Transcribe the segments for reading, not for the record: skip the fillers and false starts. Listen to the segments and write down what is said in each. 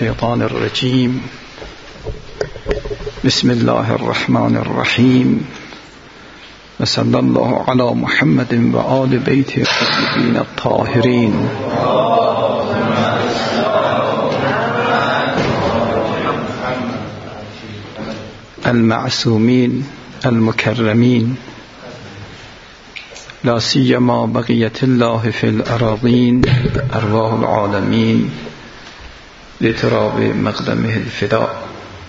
الشيطان الرجيم. بسم الله الرحمن الرحيم، وصلى الله على محمد وآل بيته الطيبين الطاهرين. المعصومين المكرمين، لا سيما بقية الله في الأراضين، أرواح العالمين لتراب مقدمه الفداء.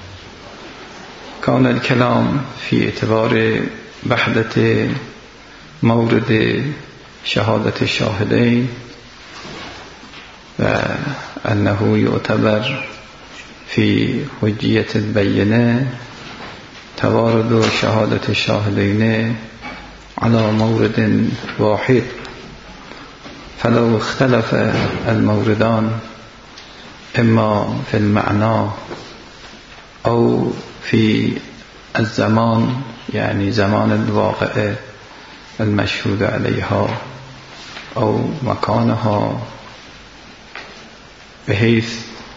كان الكلام في اعتبار بحثة مورد شهادة الشاهدين، وأنه يعتبر في حجية البينة توارد شهادة الشاهدين على مورد واحد، فلو اختلف الموردان إما في المعنى أو في الزمان، يعني زمان الواقع المشهود عليها، أو مكانها، بحيث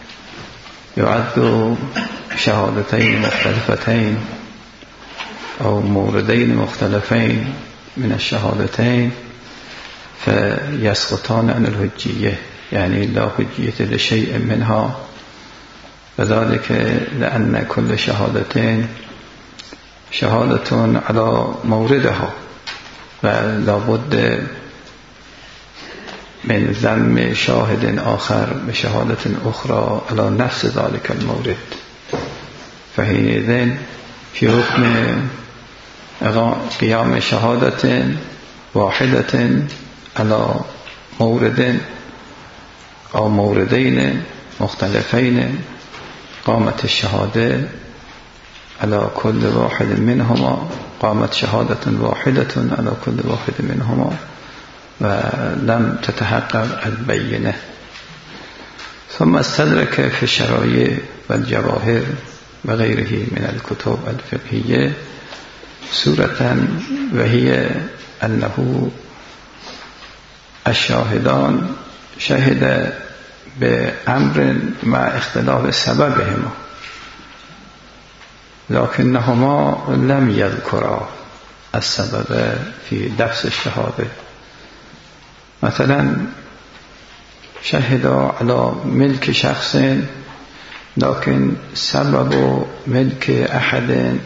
يعد شهادتين مختلفتين أو موردين مختلفين من الشهادتين، فيسقطان عن الحجية، يعني لا حجية لشيء منها، وذلك لأن كل شهادتين شهادة على موردها، ولا بد من ذم شاهد آخر بشهادة أخرى على نفس ذلك المورد، فحينئذ في حكم قيام شهادة واحدة على مورد أو موردين مختلفين، قامت الشهادة على كل واحد منهما، قامت شهادة واحدة على كل واحد منهما، ولم تتحقق البينة. ثم استدرك في الشرائع والجواهر وغيره من الكتب الفقهية سورة، وهي أنه الشاهدان شهد بأمر مع اختلاف سببهما، لكنهما لم يذكرا السبب في لفظ الشهادة. مثلا شهد على ملك شخص، لكن سبب ملك أحد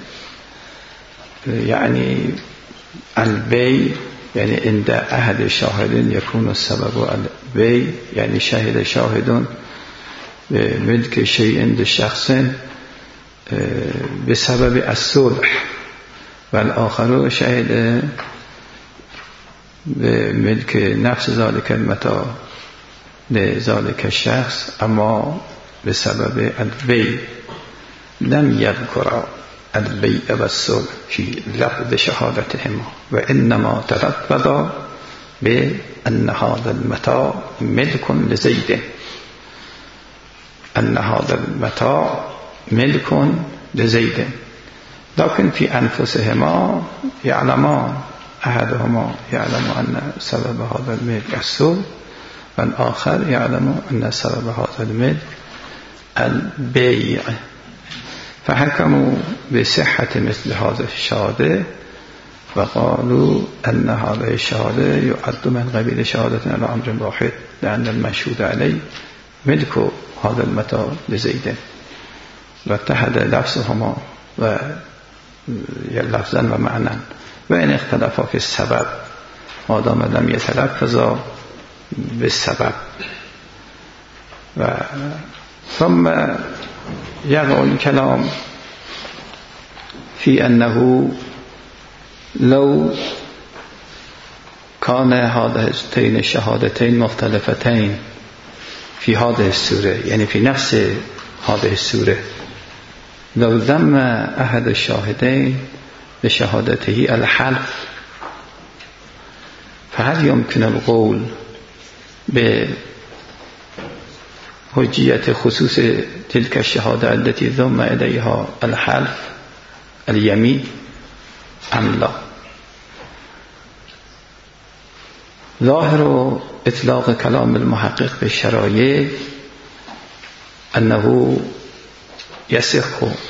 يعني البيع، يعني عند أحد الشاهدين يكون السبب البيع، يعني شهد شاهد بملك شيء عند شخص بسبب الصلح، والآخر شهد بملك نفس ذلك المتاع لذلك الشخص أما بسبب البيع. لم يذكر البيع والصلح في لفظ شهادتهما، وإنما تلفظ بأن هذا المتاع ملك لزيد، أن هذا المتاع ملك لزيد، لكن في أنفسهما يعلمان، أحدهما يعلم أن سبب هذا الملك الصلح، والآخر يعلم أن سبب هذا الملك البيع، فحكموا بصحة مثل هذه الشهادة، وقالوا أن هذه الشهادة يعد من قبيل شهادة على أمر واحد، لأن المشهود عليه ملك هذا المتاع لزيد، واتحد لفظهما لفظا ومعنى، وإن اختلفا في السبب ما دام لم يتلفظا بالسبب. ثم يقع الكلام في أنه لو كان هاتين الشهادتين مختلفتين في هذه السورة، يعني في نفس هذه السورة، لو ذم أحد الشاهدين بشهادته الحلف، فهل يمكن القول بحجية خصوص تلك الشهادة التي ذم إليها الحلف اليمين أم لا؟ ظاهر اطلاق كلام المحقق بالشرایع انه يصح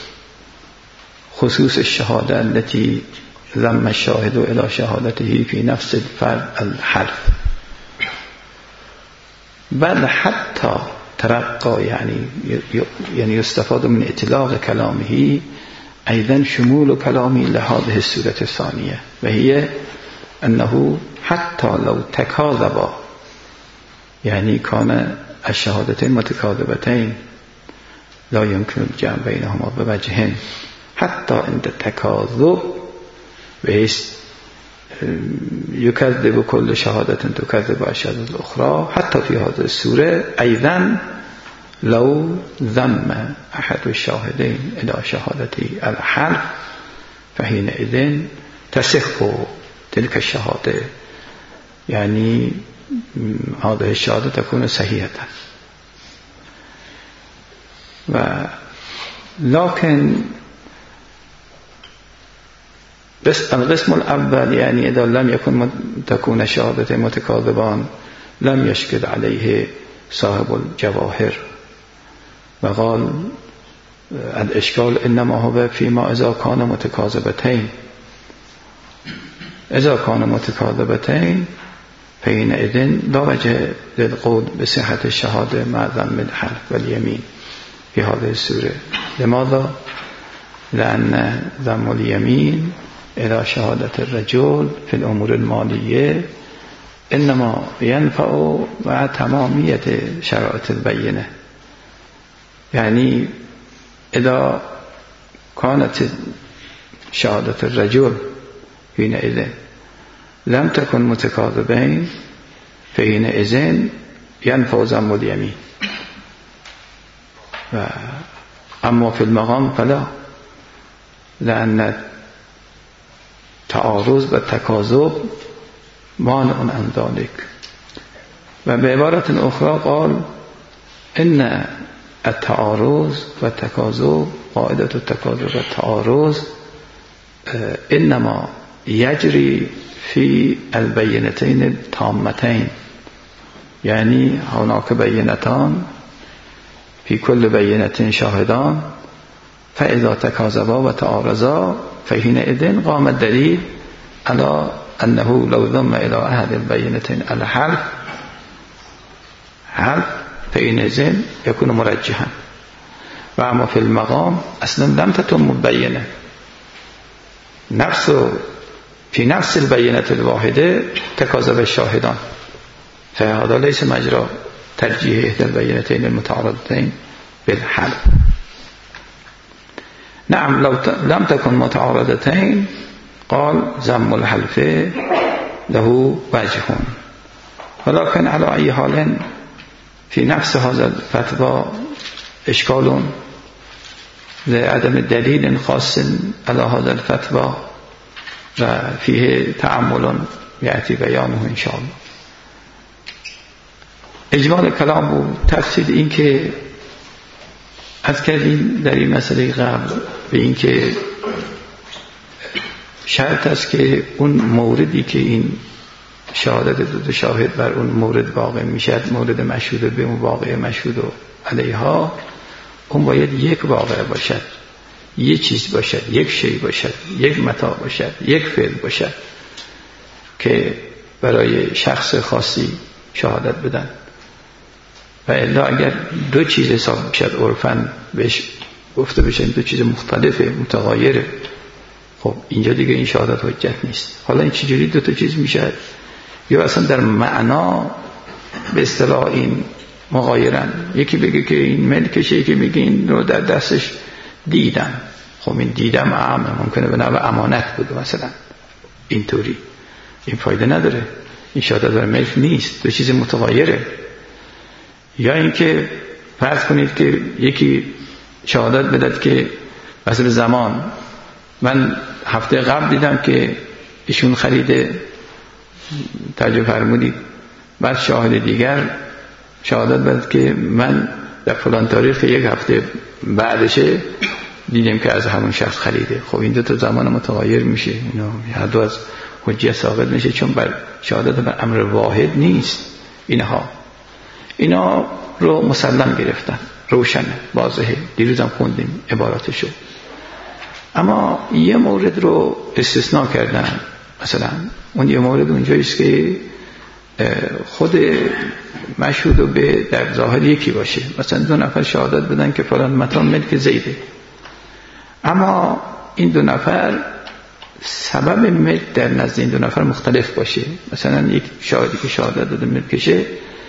خصوص الشهادة التي ذم الشاهد إلى شهادته في نفس الفرد الحلف، بل حتى ترقى يعني يستفاد من اطلاق كلامه أيضا شمول كلامه لهذه الصورة الثانية، وهي أنه حتى لو تكاذبا، يعني كان الشهادتين متكاذبتين لا يمكن الجمع بينهما بوجهين، حتى عند التكاذب بحيث يكذب كل شهادة تكذب الشهادة الأخرى، حتى في هذه السورة أيضا لو ذم أحد الشاهدين إلى شهادة الحلف فحينئذ تصح تلك الشهادة، يعني هذه الشهادة تكون صحيحة. لكن بس القسم الأول يعني إذا لم يكن تكون شهادة متكاذبان لم يشكل عليه صاحب الجواهر، وقال الإشكال إنما هو فيما إذا كان متكاذبتين، إذا كان متكاذبتين فحينئذ لا وجه للقول بصحة الشهادة مع ذم الحلف واليمين في هذه السورة. لماذا؟ لأن ذم اليمين إلى شهادة الرجل في الأمور المالية إنما ينفع مع تمامية شرائط البينة، يعني إذا كانت شهادة الرجل حينئذ لم تكن متكاذبين فحينئذ ينفع ذم اليمين، أما في المقام فلا، لأن تعارض و تکاذب مانع عن ذلك. و بعبارة أخرى قال إن التعارض و تکاذب، قاعدة التکاذب و التعارض إنما يجري في البينتين التامتين، يعني هناك بينتان في كل بينة شاهدان، فإذا تكاذبا وتعارضا فحينئذ قام الدليل على أنه لو ضم إلى أحد البينتين الحلف فحينئذ يكون مرجحا. وأما في المقام أصلا لم تتم البينة، في نفس البينة الواحدة تكاذب الشاهدان، فهذا ليس مجرى ترجيح إحدى البينتين المتعارضتين بالحلف. نعم لو لم تكن متعارضتين قال ذم الحلف له وجه، ولكن على أي حال في نفس هذا الفتوى إشكال لعدم دليل خاص على هذا الفتوى وفيه تعمل يأتي بيانه إن شاء الله. اجمال کلام و تفصیل این که از کردیم در این مسئله قبل به این که شرط است که اون موردی که این شهادت دو شاهد بر اون مورد واقع میشد، مورد مشهود به اون واقع مشهود علیها، اون باید یک واقع باشد، یک چیز باشد، یک شی باشد، یک متاع باشد، یک فعل باشد که برای شخص خاصی شهادت بدن. و الا اگر دو چیز حساب بشد عرفاً بهش گفته بشه دو چیز مختلفه متغایره، خب اینجا دیگه این شهادت حجت نیست. حالا این چجوری دو تا چیز میشه؟ یا اصلا در معنا به اصطلاح این مغایرن، یکی بگه که این ملکشه، یکی بگه این رو در دستش دیدم، خب این دیدم عامه، ممکنه به نوع امانت بوده مثلا، اینطوری این فایده نداره، این شهادت در ملک نیست، دو چیز متغایره. یا اینکه فرض کنید که یکی شهادت بدهد که مثلا زمان من هفته قبل دیدم که ایشون خریده، ترجمه فرمودید، بعد شاهد دیگر شهادت بدهد که من در فلان تاریخ یک هفته بعدشه دیدم که از همون شخص خریده. خب این دو تا زمان متغایر میشه، اینا هر دو از حجیت ساقط میشه، چون بر شهادت بر امر واحد نیست. اینا رو مسلم گرفتن. روشنه، واضحه، دیروزم خوندیم عباراتشو. اما یه مورد رو استثناء کردن. مثلا اون یه مورد اونجاییست که خود مشهود و به در ظاهر یکی باشه. مثلا 2 نفر شهادت بدن که فلان متاع ملک زیده، اما این 2 نفر سبب ملک در نزد این 2 نفر مختلف باشه. مثلا یک شاهدی که شهادت داده ملکشه،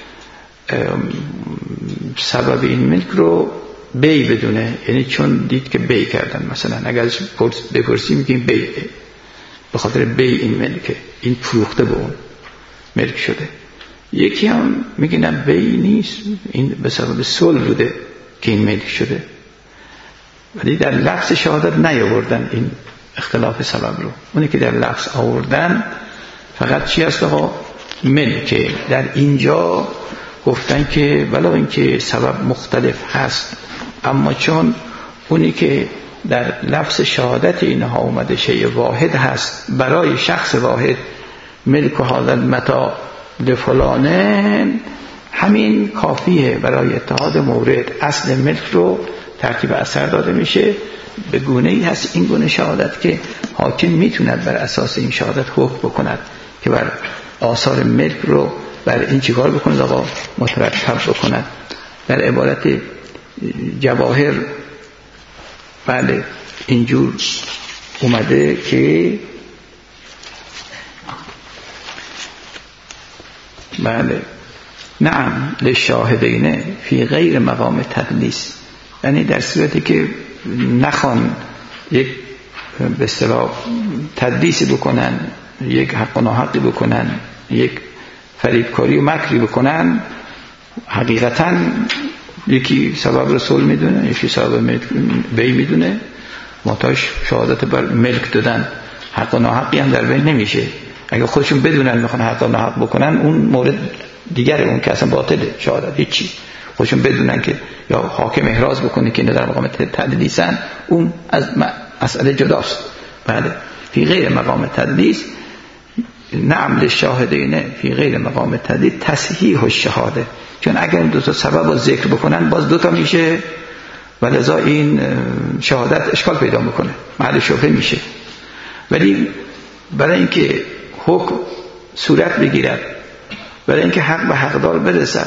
سبب این ملک رو بی بدونه، یعنی چون دید که بی کردن. مثلا اگر بپرسیم میگیم بی، به خاطر بی این ملکه، این فروخته به اون ملک شده. یکی هم میگه نه بی نیست، این به سبب صلح بوده که این ملک شده، ولی در لفظ شهادت نیاوردن این اختلاف سبب رو. اونی که در لفظ آوردن فقط چی هست آقا؟ ملکه. در اینجا گفتن که ولو اینکه سبب مختلف هست، اما چون اونی که در لفظ شهادت اینها اومده شیء واحد هست، برای شخص واحد ملک و هذا المتاع لفلانه، همین کافیه برای اتحاد مورد. اصل ملک رو ترتیب اثر داده میشه. به گونه‌ای هست این گونه شهادت که حاکم میتوند بر اساس این شهادت حکم بکند که بر آثار ملک رو بر این چیکار بکند آقا؟ مترتب بکند. در عبارت جواهر بله اینجور اومده که بله نعم للشاهدین فی غیر مقام تدلیس، یعنی در صورتی که نخوان یک به اصطلاح تدلیسی بکنن، یک حق و ناحقی بکنن، یک فریبکاری و مکری بکنن، حقیقتا یکی سبب رسول میدونه، یکی سبب بی میدونه، محتاج شهادت بر ملک دادن. حق و ناحقی هم در بین نمیشه. اگه خودشون بدونن میخوان حق و ناحق بکنن، اون مورد دیگره، اون که اصلا باطله شهادت، هیچی. خودشون بدونن که یا حاکم احراز بکنه که در مقام تدلیسن، اون از مسئله جداست. بله فی غیر مقام تدلیس، نعم للشاهدین فی غیر مقام تدلیس تصحیح الشهاده، چون اگر 2 تا سبب رو ذکر بکنن باز 2 تا میشه و لذا این شهادت اشکال پیدا میکنه، محل شبهه میشه. ولی برای اینکه حکم صورت بگیرد، برای اینکه حق به حقدار برسد،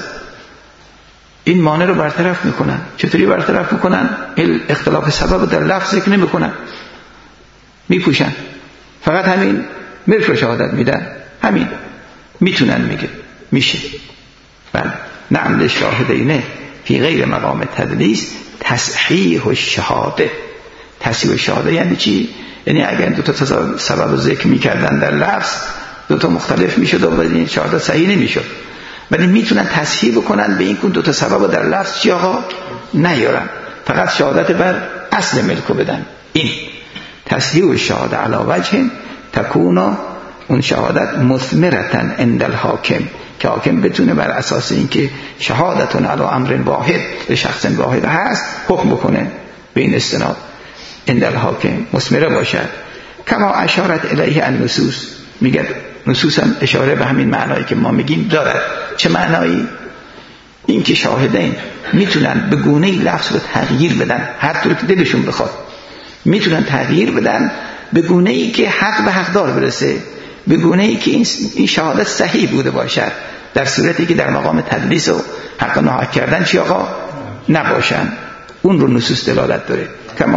این مانع رو برطرف میکنن. چطوری برطرف میکنن؟ اختلاف سبب در لفظ ذکر نمیکنن، میپوشن، فقط همین ملک رو شهادت میدن، همین میتونن میگه میشه. بله نعم للشاهدین فی غیر مقام تدلیس تصحیح الشهاده. تصحیح الشهاده یعنی چی؟ یعنی اگر 2 تا سبب رو ذکر میکردن در لفظ، 2 تا مختلف میشد و این شهادت صحیح نمیشد، ولی میتونن تصحیح بکنن به این که 2 تا سبب رو در لفظ چی آقا نیارن، فقط شهادت بر اصل ملک رو بدن. این تصحیح الشهاده علی وجه تکون، اون شهادت مثمرتن عند الحاکم، که حاکم بتونه بر اساس اینکه شهادتون علی امر واحد به شخص واحد هست حکم بکنه به این استناد عند الحاکم مثمره باشد. کما اشارت الیه النصوص، میگه نصوص هم اشاره به همین معنایی که ما میگیم دارد. چه معنایی؟ این که شاهدین میتونن به گونه‌ای لفظ رو تغییر بدن، هر طور که دلشون بخواد میتونن تغییر بدن، به گونه‌ای که حق به حقدار برسه، به گونه‌ای که این شهادت صحیح بوده باشد، در صورتی که در مقام تدلیس و حق ناحق کردن چی آقا نباشن. اون رو نصوص دلالت داره. کما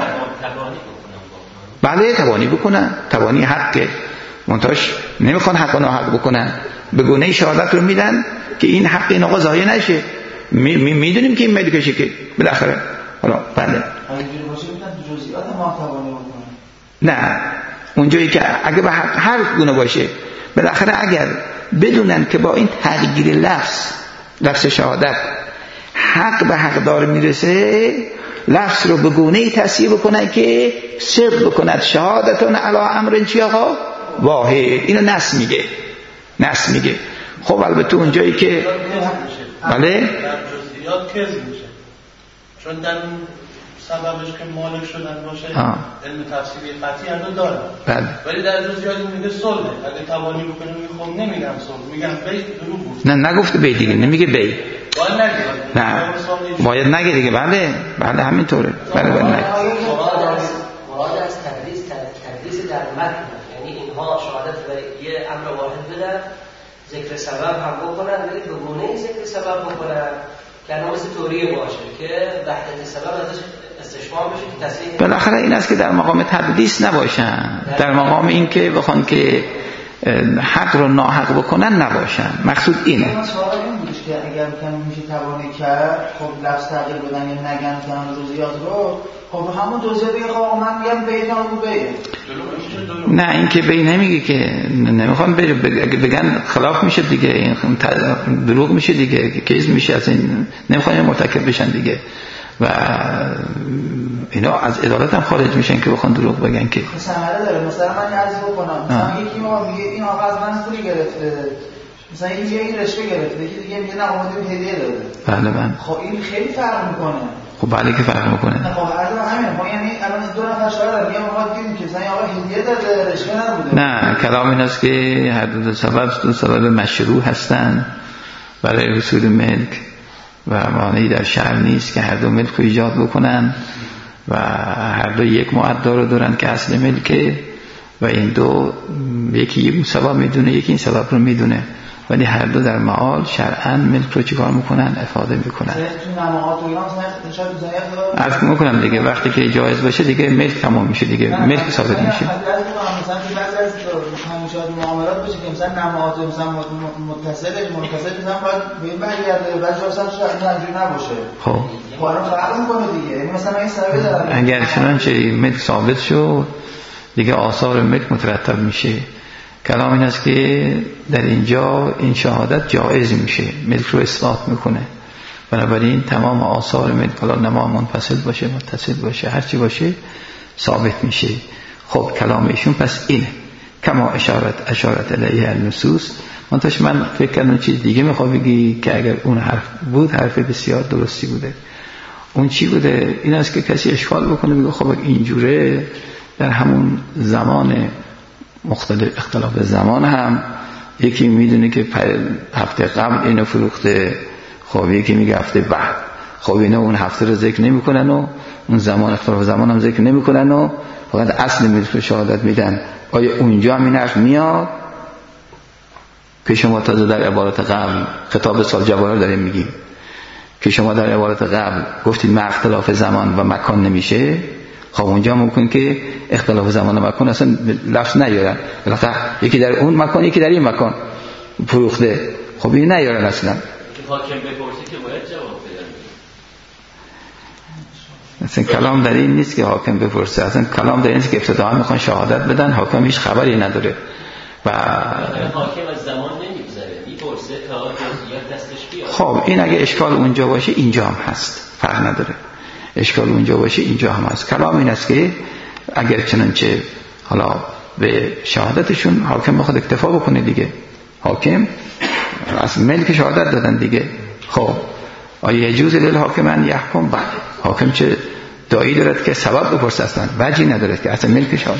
بله تبانی بکنن، تبانی حقه، منتاش نمیخوان حق و ناحق بکنن، به گونه شهادت رو میدن که این حق این آقا ضایع نشه. میدونیم که این ملکشه که بالاخره حالا بله جزئیات ما تبانی بکنن. نه اونجایی که اگه به هر گونه باشه، بالاخره اگر بدونن که با این تغییر لفظ شهادت حق به حقدار میرسه، لفظ رو به گونه‌ای تصحیح بکنن که صدق بکند شهادتون علی امر چی آقا واحد. اینو نص میگه. خب البته اونجایی که بله در جزئیات کذب میشه، چون در سببش که مالک شدن باشه علم تفسیری قطعی هم داره، ولی در جزئیات میگه صلح. اگه توانی بکنه میگه خب نمیگم صلح، میگم بی دروغ بود. نه نگفته بی دیگه، نمیگه بی، نه باید نگه دیگه. بله همینطوره. بله مراد از تدریس در متن، یعنی اینها شهادت برای یه امر واحد بدن، ذکر سبب هم بکنن، ولی به گونه‌ای ذکر سبب بکنن که الان مثل توریه باشه که وحدت سبب ازش استشمام بشه که تصحیح. بالاخره این است که در مقام تدریس نباشن، در مقام این که بخوان که حق رو ناحق بکنن نباشن. مقصود اینه. سوال این بودش که اگر کمی میشه توانه کرد، خب لفظ تغییر بدن یا نگن که جزئیات رو، خب همون جزئیات دیگه. خب من میگم بیتام رو بیه. نه این که بی نمیگه که نمیخوام بگن خلاف میشه دیگه، این دروغ میشه دیگه، کیز میشه، از این نمیخوام مرتکب بشن دیگه و اینا از عدالت هم خارج میشن که بخوان دروغ بگن که ثمره داره. مثلا من عرض بکنم مثلا یکی ما میگه این آقا از من پولی گرفته، مثلا این میگه این رشوه گرفته، یکی دیگه میگه نه اومده هدیه داده. بله خب این خیلی فرق میکنه. خب بله که فرق میکنه. خب عرض همین ما یعنی الان دو نفر شاهد میگم ما دیدیم که مثلا آقا هدیه داده رشوه نبوده. نه کلام این است که هر دو سبب مشروع هستن برای حصول ملک و مانعی در شرع نیست که هر دو ملک رو ایجاد بکنن و هر دو یک معدا رو دارن که اصل ملکه و این دو یکی یک سبب میدونه یکی این سبب رو میدونه، ولی هر دو در معال شرعاً ملک رو چیکار میکنن؟ افاده میکنن. عرض میکنم دیگه وقتی که جایز باشه دیگه ملک تمام میشه دیگه، ملک ثابت میشه. مثلا بعضی از همینجوری معاملات بشه که مثلا نماات مثلا متصل مثلا باید به این برگرده، بعضی اصلا شاید اینجوری نباشه. خب حالا فرق میکنه دیگه. یعنی مثلا این سبب داره. اگر چنانچه ملک ثابت شد دیگه آثار ملک مترتب میشه. کلام این است که در اینجا این شهادت جایز میشه، ملک رو اثبات میکنه، بنابراین تمام آثار ملک حالا نما منفصل باشه متصل باشه هرچی باشه ثابت میشه. خب کلام ایشون پس اینه کما اشارت الیه النصوص. من فکر کردم چیز دیگه میخواد بگی که اگر اون حرف بود حرف بسیار درستی بوده. اون چی بوده؟ این است که کسی اشکال بکنه بگه خب اینجوره در همون زمان مختلف اختلاف زمان هم یکی میدونه که هفته قبل اینو فروخته، خب یکی میگه هفته بعد، خب اینا اون هفته رو ذکر نمیکنن و اون زمان اختلاف زمان هم ذکر نمیکنن و فقط اصل ملک رو شهادت میدن. آیا اونجا هم این حرف میاد که شما تازه در عبارت قبل خطاب سال جواره داریم میگیم که شما در عبارت قبل گفتید ما اختلاف زمان و مکان نمیشه؟ خب اونجا ممکن که اختلاف زمان و مکان اصلا لفظ نیارن، بالاخره یکی در اون مکان یکی در این مکان فروخته، خب این نیارن اصلا. حاکم بپرسی که باید جواب بده. اصلا کلام در این نیست که حاکم بپرسه، اصلا کلام در این است که ابتداء میخوان شهادت بدن، حاکم هیچ خبری نداره و حاکم از زمان نمیگذره، میپرسه تا جزئیات دستش بیاد. خب این اگه اشکال اونجا باشه اینجا هم هست، فرق نداره، اشکال اونجا باشه اینجا هم هست. کلام این است که اگر چنانچه حالا به شهادتشون حاکم بخواد اکتفا بکنه دیگه، حاکم از ملک شهادت دادن دیگه، خب آیا یجوز للحاکم ان یحکم؟ بعد حاکم چه دایی دارد که سبب بپرسه؟ اصلا وجهی ندارد که اصلا ملک شهادت.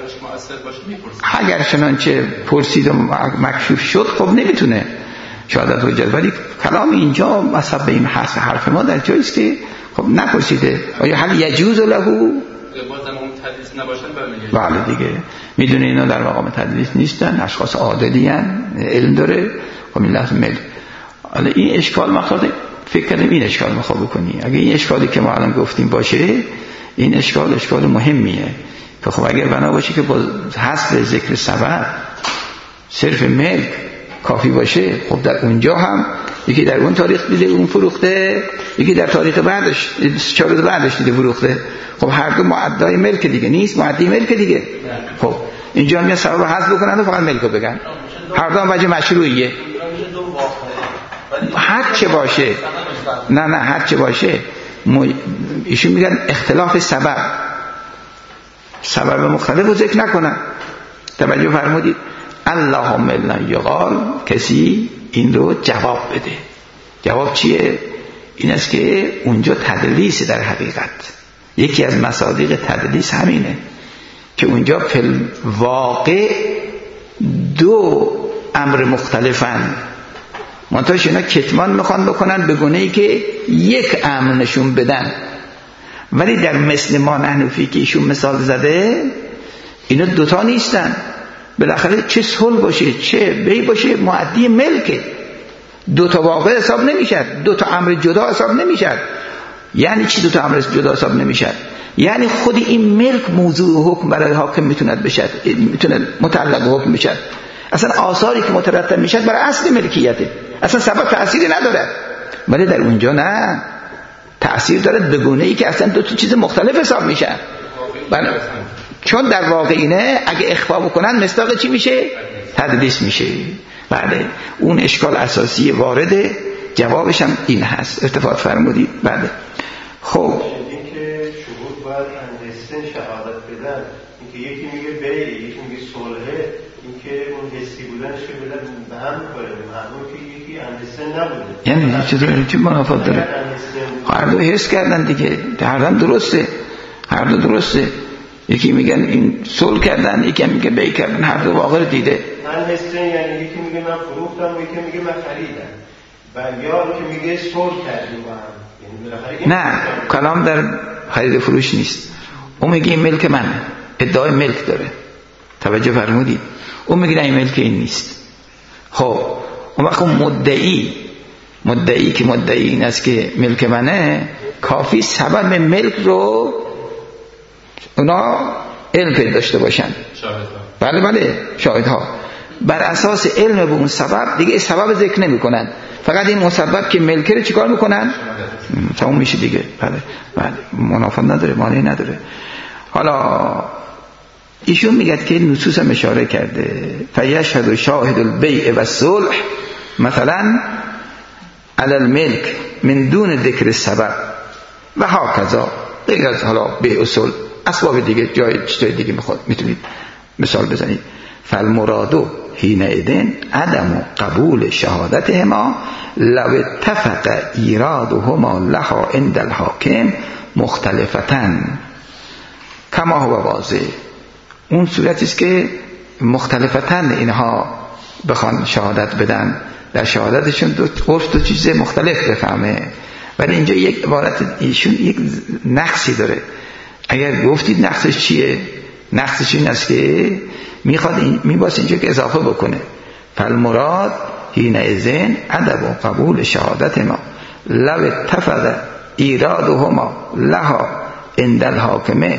اگر چنانچه پرسید و مکشوف شد خب نمیتونه شهادت حجت، ولی کلام اینجا مثلا به این حرف ما در جایی است که خب نپرسیده آیا هل یجوز له؟ بله دیگه میدونه اینا در مقام تدریس نیستن، اشخاص عادلی ان، علم داره، خب این لحظه ملک. حالا این اشکال مخاطب فکر کردم این اشکال میخواد بکنی. اگه این اشکالی که ما الان گفتیم باشه این اشکال مهمیه که خب اگر بنا باشه که با حسب ذکر سبب صرف ملک کافی باشه، خب در اونجا هم یکی در اون تاریخ دیده اون فروخته، یکی در تاریخ بعدش 4 روز بعدش دیده فروخته، خب هر دو معدای ملک دیگه نیست، معدی ملک دیگه. خب اینجا میاد سبب حذف بکنن و فقط ملک رو بگن، هر دو هم وجه مشروعیه. هر چه باشه نه هر چه باشه ایشون میگن اختلاف سبب مختلف رو ذکر نکنن. توجه فرمودید؟ اللهم الا یقال، کسی این رو جواب بده. جواب چیه؟ این است که اونجا تدلیس در حقیقت یکی از مصادیق تدلیس همینه که اونجا فی واقع دو امر مختلفن، منتهاش اینا کتمان میخوان بکنن به گونه‌ای که یک امر نشون بدن. ولی در مثل ما نحنفی که ایشون مثال زده اینا دوتا نیستن. بالاخره چه صلح باشه چه بی باشه معدی ملکه، دوتا واقع حساب نمیشد، دوتا امر جدا حساب نمیشد. یعنی چی دوتا امر جدا حساب نمیشد؟ یعنی خود این ملک موضوع حکم برای حاکم میتونه متعلق حکم بشد. اصلا آثاری که مترتب میشد برای اصل ملکیته، اصلا سبب تأثیری نداره. ولی در اونجا نه، تأثیر داره به گونه‌ای که اصلا دو تا چیز مختلف حساب میشه. چون در واقع اینه اگه اخفا بکنن مصداق چی میشه؟ تدلیس میشه. بله اون اشکال اساسی وارده، جوابش هم این هست. ارتفاع فرمودید. بله خب اینکه شهود باید اندستن شهادت بدن، اینکه یکی میگه به یکی میگه صلحه، اینکه اون حسی بودنش که بدن به هم کنه، معلومه که یکی اندستن نبوده. یعنی چطور چی منافات داره؟ هر دو حس کردن دیگه، هر دو درسته، هر دو درسته. یکی میگن این صلح کردن، یکی میگه بی کردن، هر دو واقع دیده. من حسن یعنی یکی میگه من فروختم، یکی میگه من خریدم، و یا که میگه صلح کردیم با هم. نه، کلام در خرید فروش نیست. اون میگه این ملک منه، ادعای ملک داره. توجه فرمودید؟ اون میگه نه این ملک این نیست. خب اون وقت مدعی که مدعی این است که ملک منه، کافی سبب ملک رو اونا علم پیدا داشته باشن. بله شاهدها بر اساس علم به اون سبب دیگه سبب ذکر نمی کنن، فقط این مسبب که ملکه رو چیکار میکنن؟ تموم میشه دیگه. بله منافات نداره، مانعی نداره. حالا ایشون میگه که نصوص هم اشاره کرده فیشهد شاهد البیع و الصلح مثلا علی الملک من دون ذکر السبب و هکذا. دیگه از حالا بیع و صلح اسباب دیگه جای چیزای دیگه میتونید مثال بزنید. فالمراد حینئذ عدم قبول شهادتهما لو اتفق ایرادهما لها عند الحاکم مختلفتن کما هو واضح. اون صورتی است که مختلفتن اینها بخوان شهادت بدن، در شهادتشون دو چیز مختلف بفهمه. ولی اینجا یک عبارت ایشون یک نقصی داره. اگر گفتید نقصش چیه؟ نقصش این است که میباید اینجا که اضافه بکنه فالمراد حینئذ عدم قبول شهادت ما لو اتفق ایرادهما لها عند الحاکم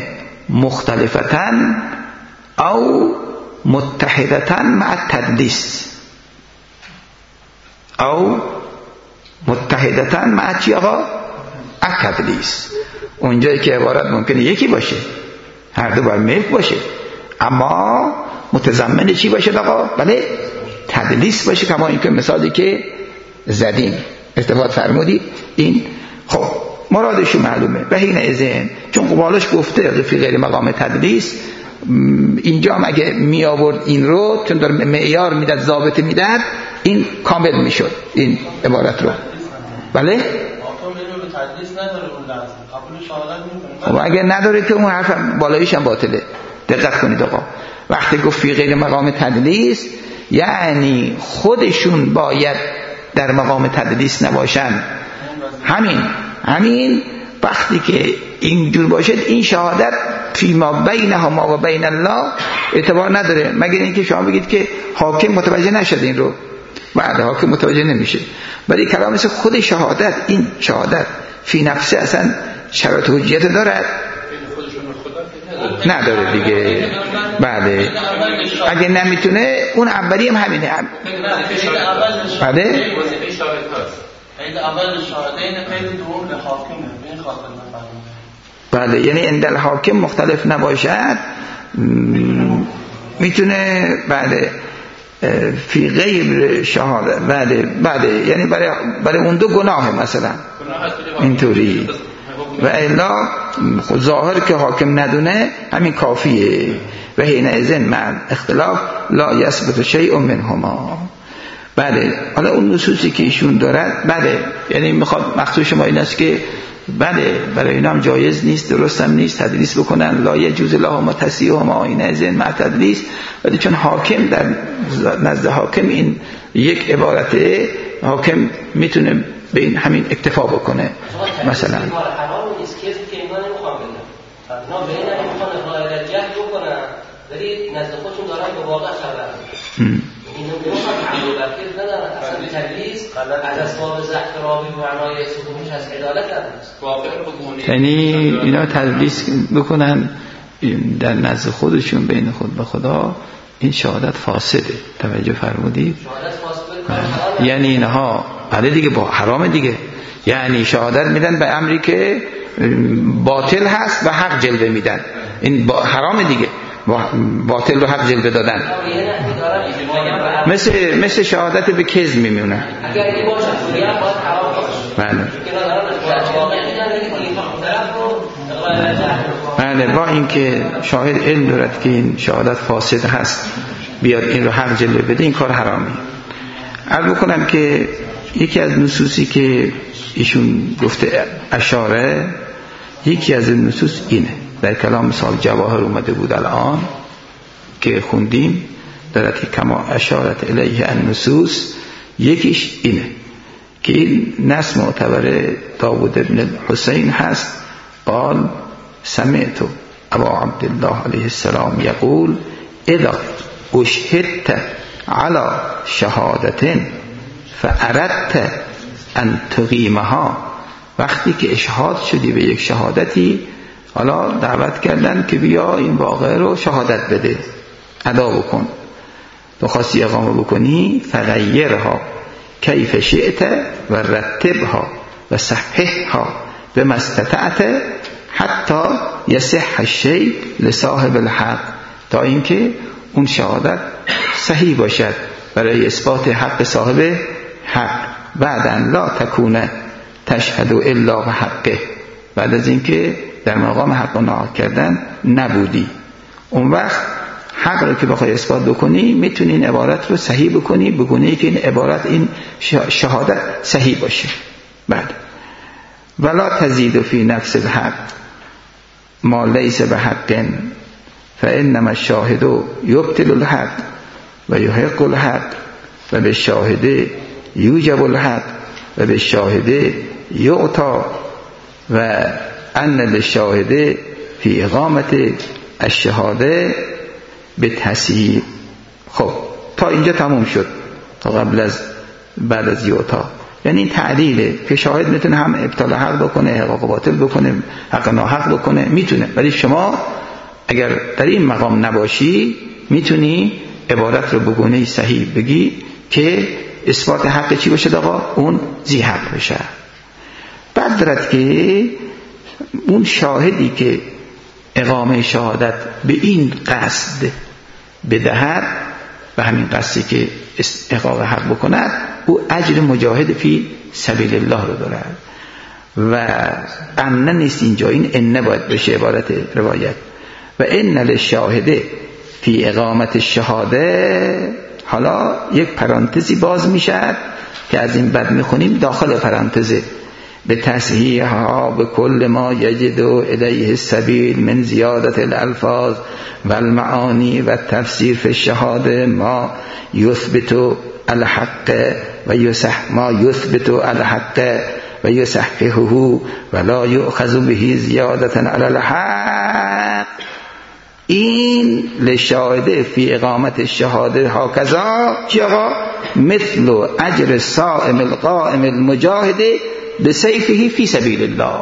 مختلفتن او متحدتن مع التدلیس او متحدتن مع چی آقا؟ التدلیس. اونجایی که عبارت ممکنه یکی باشه، هر دو باید ملک باشه، اما متضمن چی باشه آقا؟ بله تدلیس باشه، کما این که مثالی که زدیم استفاده فرمودید. این خب مرادش معلومه. و حینئذ چون قبالش گفته فی غیر مقام تدلیس، اینجا هم اگه می آورد این رو چون داره معیار میداد ضابط میداد این کامل میشد این عبارت رو. بله تدلیس نداره اون لحظه قبول شهادت خب میکنه. اگه نداره که اون حرف بالاییش هم باطله. دقت کنید آقا، وقتی گفت فی غیر مقام تدلیس یعنی خودشون باید در مقام تدلیس نباشن. همین وقتی که اینجور باشد این شهادت فیما بینهما و بین الله اعتبار نداره، مگر اینکه شما بگید که حاکم متوجه نشد این رو. بعد حاکم متوجه نمیشه. ولی کلام مثل خود شهادت، این شهادت فی نفسه اصلا شرط حجیت دارد؟ نداره دیگه. بله اگه نمیتونه اون اولی هم همینه. بله قید اول شهادین قید دوم لحاکمه. این خاطر بله یعنی عند الحاکم مختلف نباشد میتونه بله فی غیر شهادت بله یعنی برای اون دو گناه مثلا اینطوری و الا ظاهر که حاکم ندونه همین کافیه. و حینئذ مع اختلاف لا یثبت شیء منهما. بله حالا اون نصوصی که ایشون دارد بله یعنی میخواد مقصود شما این است که بله برای اینا هم جایز نیست، درست هم نیست تدلیس بکنن. لا یجوز لهما تسییهما حینئذ مع تدلیس. ولی چون حاکم در نزد حاکم این یک عبارت حاکم میتونه به این همین اکتفا بکنه. مثلا حرام نیست که اینا نمیخوام بگم اینا به این نمیخوان اقرار جهل بکنن ولی نزد خودشون دارن به واقع خبر اینو نمیخوان حمل برکت ندارن. اصلا تدلیس از اسباب ضعف راوی معنای سکونش از عدالت نیست واقع بگونه. یعنی اینا تدلیس بکنن در نزد خودشون بین خود به خدا این شهادت فاسده. توجه فرمودید؟ شهادت فاسده یعنی اینها علی دیگه با حرام دیگه، یعنی شهادت میدن به امری که باطل هست و حق جلوه میدن. این حرام دیگه، باطل رو حق جلوه دادن. مثل شهادت به کذب میمونه. اگر این باشه باید حرام باشه. بله با اینکه شاهد علم دارد که این شهادت فاسد هست بیاد این رو حق جلوه بده، این کار حرامی. عرض بکنم که یکی از نصوصی که ایشون گفته اشاره، یکی از این نصوص اینه، در کلام مثال جواهر اومده بود الان که خوندیم، دارد که کما اشارت الیه النصوص، یکیش اینه که این نص معتبر داوود ابن حسین هست. قال سمعت ابا عبدالله علیه السلام یقول اذا اشهدت على شهادت فاردت ان تقیمها، وقتی که اشهاد شدی به یک شهادتی، حالا دعوت کردن که بیا این واقعه رو شهادت بده، ادا بکن، تو خواستی اقامه بکنی، فغیرها کیف شئت و رتبها و صححها بما استطعت حتی یصح الشیء لصاحب الحق، تا اینکه اون شهادت صحیح باشد برای اثبات حق صاحب حق. بعد ان لا تکونه تشهد الا بحقه، بعد از اینکه در مقام حق و ناحق کردن نبودی، اون وقت حق رو که بخوای اثبات بکنی میتونی این عبارت رو صحیح بکنی بگونی که این عبارت، این شهادت صحیح باشه. بعد ولا تزید فی نفس الحق ما لیس بحق فانما الشاهد یبطل الحق و یحق الحق و بالشاهد یوجب الحق و بالشاهد یعطى و ان للشاهد فی اقامت الشهاده بالتصحیح. خب تا اینجا تموم شد، تا بعد از یعطى، یعنی این تعلیله که شاهد میتونه هم ابطال حق بکنه، حق باطل بکنه، حق ناحق بکنه، میتونه، ولی شما اگر در این مقام نباشی میتونی عبارت رو بگونه صحیح بگی که اثبات حق چی باشه آقا؟ اون ذی حق بشه. بعد دارد که اون شاهدی که اقامه شهادت به این قصد بدهد، به همین قصدی که اقامه حق بکند، او اجر مجاهد فی سبیل الله رو دارد و ان نیست اینجا، این ان باید بشه عبارت روایت. و ان للشاهد فی اقامت الشهاده، حالا یک پرانتزی باز میشد که از این بعد میخونیم داخل پرانتزه، به تصحیحها به کل ما یجد الیه السبیل من زیادت الالفاظ و المعانی و تفسیر فی الشهاده ما یثبت الحق و ما یثبت الحق و یصححه ولا یؤخذ به زیادتا علی الحق. این لشاهده فی اقامت الشهاده هاکذا چی آقا؟ مثل اجر الصائم القائم المجاهد بسیفه فی سبیل الله.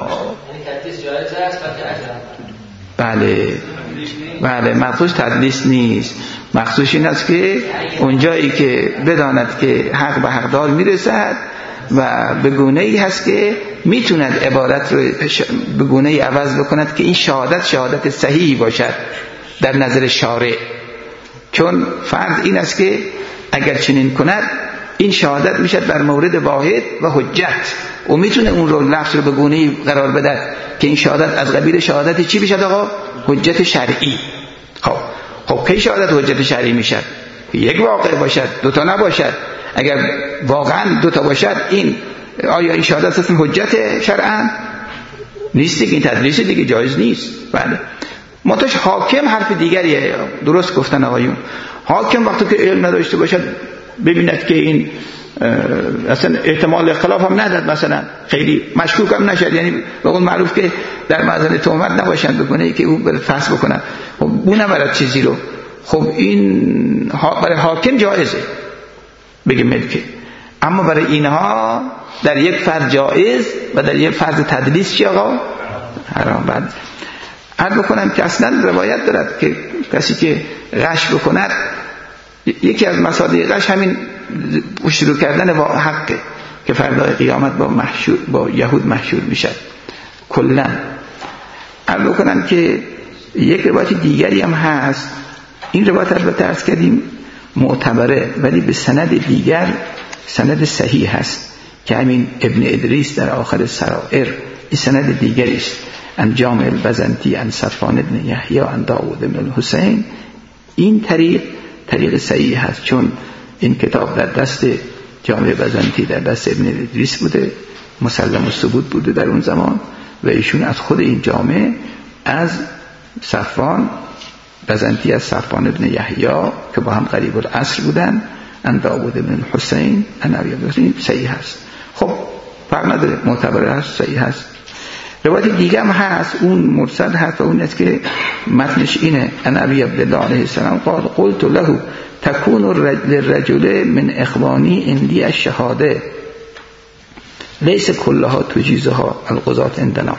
بله مقصودش تدلیس نیست، مقصودش این است که اونجایی که بداند که حق به حقدار میرسد و به گونه‌ای هست که میتوند عبارت رو به گونه‌ای عوض بکند که این شهادت صحیحی باشد در نظر شارع. چون فرض این است که اگر چنین کند این شهادت میشد در مورد واحد و حجت، و میتونه اون رو لفظ رو به گونه‌ای قرار بده که این شهادت از قبیل شهادت چی بشد آقا؟ حجت شرعی. خب کی شهادت حجت شرعی میشد؟ یک واقع باشد، دوتا نباشد. اگر واقعا دوتا باشد، این آیا این شهادت اصلا حجت شرعا؟ نیست دیگه، این تدریس دیگه جایز نیست. بله منتش حاکم حرف دیگریه، درست گفتن آقایون. حاکم وقتی که علم نداشته باشد ببیند که این اصلا احتمال اختلاف هم نداد، مثلا خیلی مشکوک هم نشد، یعنی به قول معروف که در معزل تهمت نباشن بکنه که او بر فحص بکنن، خب او نبرد چیزی رو. خب این برای حاکم جایزه بگه ملکه، اما برای اینها در یک فرد جایز و در یک فرد تدلیس چی آقا؟ حرام. بعد عرض بکنم که اصلا روایت دارد که کسی که غش بکند، یکی از مصادیق غش همین شروع کردن با حقه که فردای قیامت با یهود محشور میشد. کلا عرض بکنم که یک روایت دیگری هم هست، این روایت البته عرض کردیم معتبره ولی به سند دیگر سند صحیح هست که همین ابن ادریس در آخر سرائر، این سند دیگری است، ان جامع البزنطی ان صفوان ابن یحیی ان داوود بن الحسین. این طریق صحیح هست، چون این کتاب در دست جامع بزنطی در دست ابن ادریس بوده، مسلم الثبوت بوده در اون زمان، و ایشون از خود این جامع از صفوان بزنطی از صفوان ابن یحیی که با هم قریب العصر بودن، ان داوود بن الحسین ان ابی عبدالله، صحیح هست. خب فرق نداره، معتبر هست، صحیح هست. روایت دیگه هم هست، اون مرسل هست و اون است که متنش اینه، ان ابی عبدالله علیه السلام قال قلت له تكون للرجل من اخوانی عندي الشهاده ليس كلها تجيزها القضاة عندنا.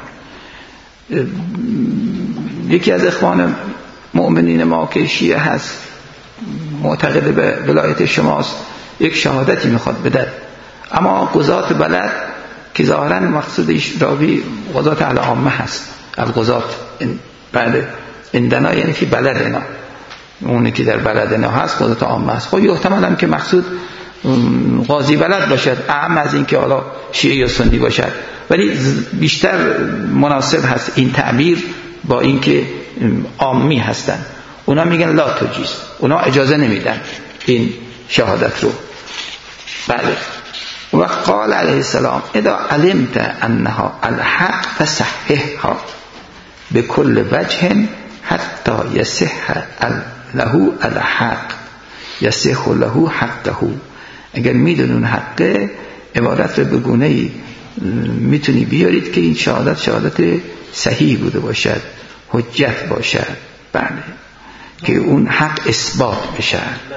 یکی از اخوان مؤمنین ما که شیعه هست، معتقد به ولایت شماست، یک شهادتی میخواد بده، اما قضات بلد که ظاهرا مقصودش راوی قضات اهل عامه هست، القضات بله عندنا یعنی که بلدنا، اونی که در بلدنا هست قضات عامه هست. خب احتمال هم که مقصود قاضی بلد باشد، اعم از این که حالا شیعه یا سنی باشد، ولی بیشتر مناسب هست این تعبیر با اینکه عامی هستن. اونا میگن لا تجیز، اونا اجازه نمیدن این شهادت رو. بله. و قال علیه السلام اذا علمت انها الحق فصححها بكل وجه حتى يصح له الحق يصح له حقه. اگر میدونی اون حقه، عبارت رو به گونه‌ای میتونی بیارید که این شهادت صحیح بوده باشد، حجت باشد، بله، که اون حق اثبات بشه.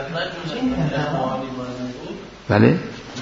بله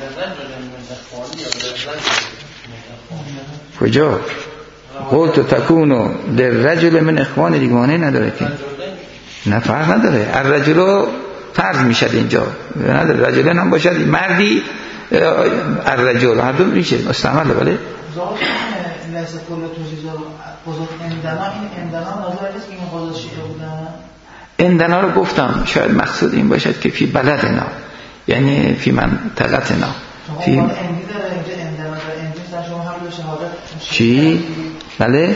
کجا؟ قلت تکونو در رجل من اخوان دیگه مانعی نداره که، نه فرق نداره، الرجل فرض میشد اینجا، نداره رجلن هم باشد مردی، الرجل هر دو میشه مستعمله. بله لحظه کل توضیح قضات اندنا، این اندنا نظر است که این قضات شیعه بودن. اندنا رو گفتم شاید مقصود این باشد که فی بلدنا، یعنی فی منطقتنا. فی اندی داره اینجا اندنا داره، اندی در شما هم به شهادت چی؟ بله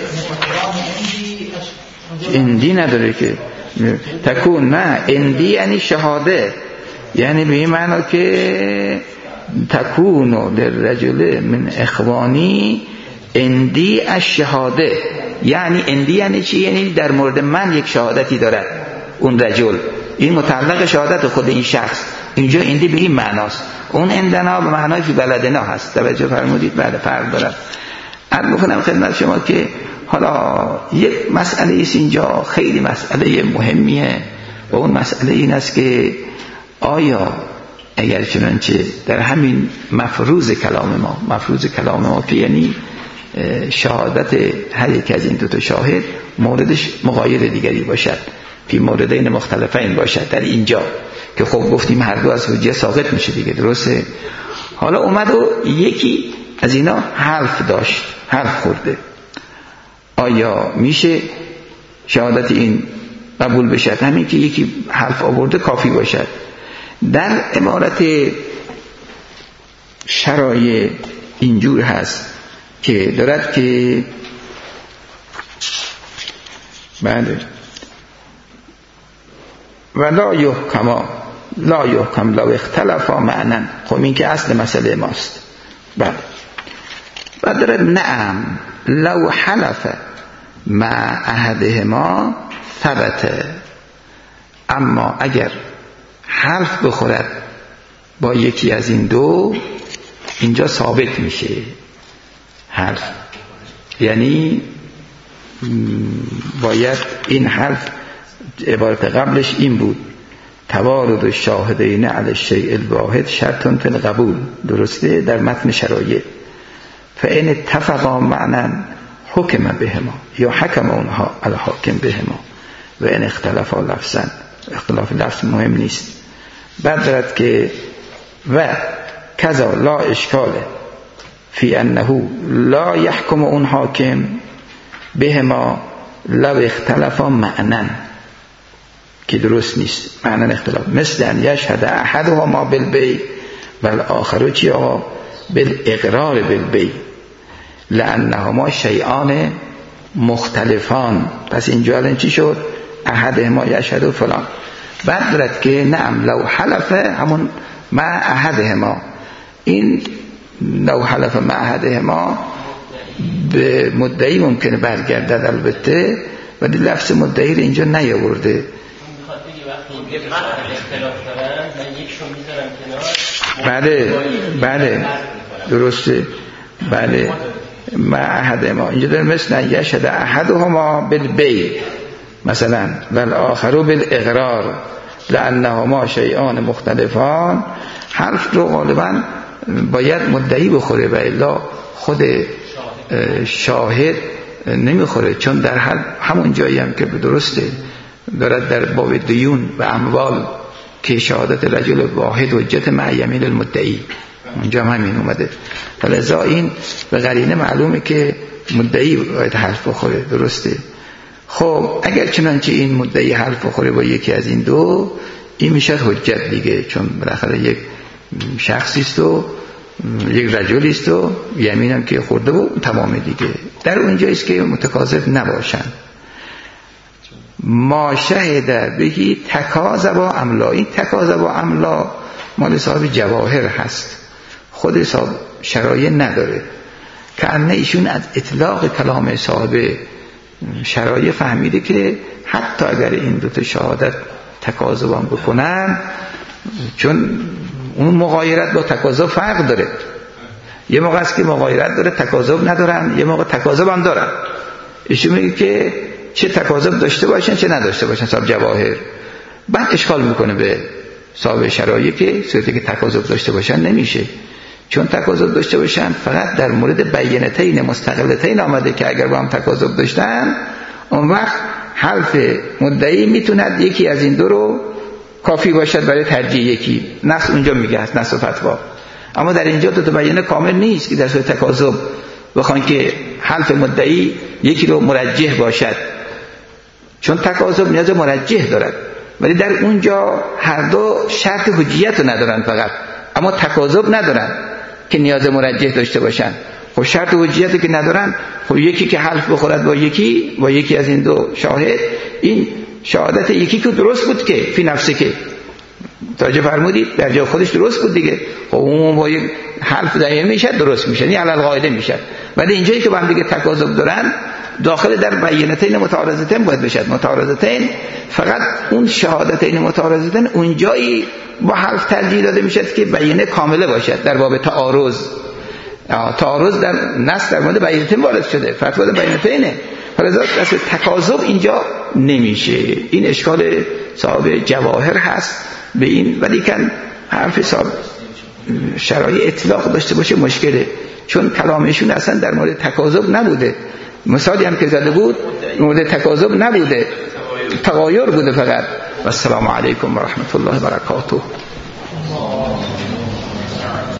اندی نداره که تکون، نه اندی یعنی شهاده، یعنی به این معنا که تکونو در رجل من اخوانی اندی از شهاده، یعنی اندی یعنی چی؟ یعنی در مورد من یک شهادتی دارد اون رجل، این متعلق شهادت خود این شخص. اینجا اندی به این معناست، اون اندنا به معنای فی بلدنا هست. توجه فرمودید؟ بله فرق دارد. عرض می‌کنم خدمت شما که حالا یک مسئله است اینجا خیلی مسئله مهمیه، و اون مسئله این است که آیا اگر چنانچه در همین مفروض کلام ما که یعنی شهادت هر یک از این دو تا شاهد موردش مغایر دیگری باشد، فی موردین مختلفین باشد، در اینجا که خب گفتیم هر دو از حجیه ساقط میشه دیگه، درسته؟ حالا اومد و یکی از اینا حرف خورده، آیا میشه شهادت این قبول بشد؟ همین که یکی حرف آورده کافی باشد. در عبارت شرایع اینجور هست که دارد که بله و لا یحکم لو اختلفا معنا. خب این که اصل مسئله ماست. بله و دارد نعم لو حلف مع احدهما ثبت، اما اگر حرف بخورد با یکی از این دو اینجا ثابت میشه حرف. یعنی باید این حرف عبارت قبلش این بود توارد الشاهدین علی الشیء الواحد شرط فی القبول، درسته؟ در متن شرایع فإن اتفقا معنا حکم بهما یا حکم اونها الحاکم بهما و ان اختلافا لفظا، اختلاف لفظ مهم نیست. بعد دارد که و کذا لا اشکال فی انه لا یحکم اون حاکم بهما لو اختلافا معنا، که درست نیست، معنا اختلاف. مثل ان یشهد احدهما بالبیع و الاخر چی آقا بالاقرار بالبیع لانهما شیئان مختلفان. پس اینجا الان چی شد؟ احدهما یشهد و فلان. بعد دارد که نعم لو حلف همون مع احدهما، این لو حلف مع احدهما به مدعی ممکنه برگردد البته، ولی لفظ مدعی رو اینجا نیاورده. بله درسته، بله مع احدهما اینجا داره مثل یشهد احدهما بالبیع مثلا بل آخرو بالاقرار لانهما شیئان مختلفان. حرف رو غالبا باید مدعی بخوره و الا خود شاهد نمیخوره، چون در همون جایی هم که درسته دارد در باب دیون و اموال که شهادت رجل واحد حجت مع یمین المدعی، اونجا هم همین اومده. فلذا این به قرینه معلومه که مدعی باید حرف بخوره، درسته؟ خب اگر چنانچه این مدعی حرف بخوره با یکی از این دو، این میشه حجت دیگه، چون بالاخره یک شخصی است و یک رجلی است و یمینم که خورده و تمام دیگه. در اونجایی است که متکاذب نباشن. ما شهد بهی تکاذب و املا، این تکاذب و املا مال صاحب جواهر هست، خود صاحب شرایع نداره. که انه ایشون از اطلاق کلام صاحب شرایع فهمیده که حتی اگر این دوتا شهادت تکاذبان بکنن، چون اون مغایرت با تکاذب فرق داره، یه موقع است که مغایرت داره تکاذب ندارن، یه موقع تکاذب هم دارن. ایشون میگه که چه تکاذب داشته باشن چه نداشته باشن صاحب جواهر. بعد اشکال میکنه به صاحب شرایع که صورتی که تکاذب داشته باشن نمیشه، چون تکاذب داشته باشن فقط در مورد بینتین مستقلتین آمده که اگر با هم تکاذب داشتن اون وقت حرف مدعی میتوند یکی از این دو رو کافی باشد برای ترجیح یکی. نص اونجا میگه هست، نص و فتوا. اما در اینجا تو بیان کامل نیست که در صورت تکاذب بخوان که حرف مدعی یکی رو مرجح باشد، چون تکاذب نیاز مرجح دارد. ولی در اونجا هر دو شرط حجیت رو ندارن فقط، اما تکاذب ندارن که نیاز مرجح داشته باشن. خب شرط حجیت که ندارن، خب یکی که حلف بخورد با یکی از این دو شاهد، این شهادت یکی که درست بود که فی نفسه که توجه فرمودید در جای خودش درست بود دیگه، خب اون با یک حلف دائم میشه درست میشه، یعنی علل قاعده میشه. ولی اینجایی که با هم دیگه تکاذب دارن داخل در بینتین متعارضتین باید بشد. متعارضتین فقط اون شهادتین متعارضتین اونجایی با حرف ترجیح داده میشد که بینه کامله باشد. در باب تعارض در نص در مورد بینتین وارد شده، فتوا در بینتینه، فلذا دست تکاذب اینجا نمیشه. این اشکال صاحب جواهر هست به این، ولی کن حرف صاحب شرایع اطلاق داشته باشه مشکله، چون کلامشون اصلا در مورد تکاذب نبوده. مثالی هم که زده بود مورد تکاذب نبوده، تغایر بوده فقط. و السلام علیکم و رحمت الله و برکاته.